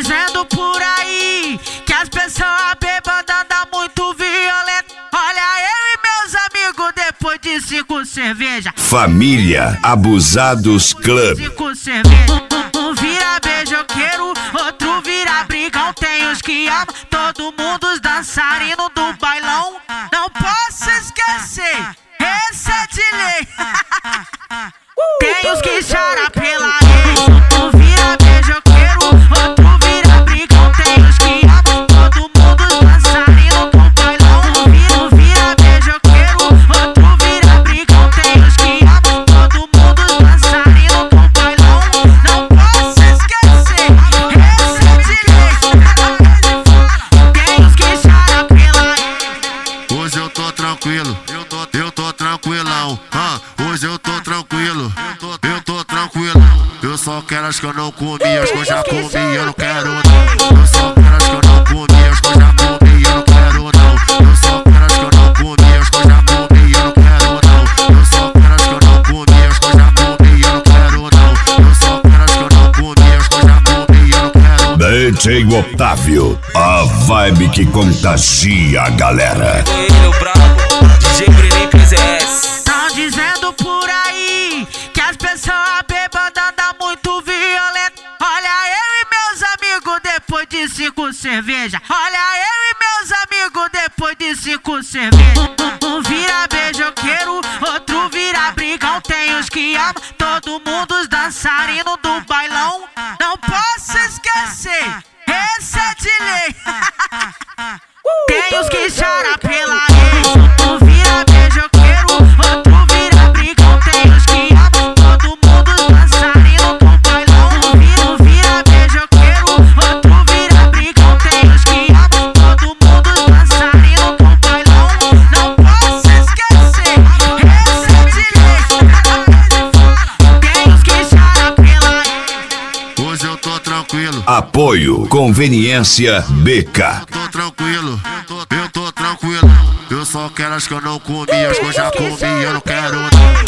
dizendo por aí que as pessoas bêbadas andam muito violento. Olha eu e meus amigos depois de 5 cervejas. Família Abusados Club. 5 cervejas. Um vira beijoqueiro, outro vira brigão. Tem os que amam todo mundo, os dançarinos do bailão. Não posso esquecer, esse é de lei. Tem os que choram pela lei. Um vira beijoqueiro, outro vira brigão. Tem os que amam todo mundo, os dançarinos do bailão. Um vira beijoqueiro, outro vira brigão. Tem os que amam todo mundo, os dançarinos do bailão. Não posso esquecer, esse é de lei. Tem os que choram pela lei. Hoje eu tô tranquilo, eu tô tranquilão. Hoje eu tô tranquilo, eu tô tranquilo. Eu só quero as que eu não comi, as que eu já comi, eu não quero não. Eu só quero as que eu não comi, as que eu já comi, eu não quero não. Eu só quero as que eu não comi, as que eu já comi, eu não quero não. Eu só quero as que eu não comi, as que eu já comi, eu não quero não. Eu só quero as que eu não comi, as que eu já comi, eu não quero não. DJ Otávio, a vibe que contagia a galera. Ele brabo, DJ Breninho PZS. Tão dizendo por aí que as pessoas bêbadas andam muito violento. Olha eu e meus amigos depois de 5 cervejas. Olha eu e meus amigos depois de 5 cervejas. Um vira beijoqueiro, outro vira brigão. Tem os que amam todo mundo, os dançarinos do bailão. Não posso esquecer, esse é de lei. Tem os que choram pela lei. Um vira beijoqueiro, outro vira brigão. Tem os que amam todo mundo, os dançarinos do bailão. Um vira beijoqueiro, outro vira brigão. Tem os que amam todo mundo, os dançarinos do bailão. Não posso esquecer, esse é de lei. Tem os que choram pela lei. Hoje eu tô tranquilo. Apoio Conveniência BK. Eu tô tranquilo, eu tô tranquilo. Eu só quero as que eu não comi, as que eu já comi, eu não quero não.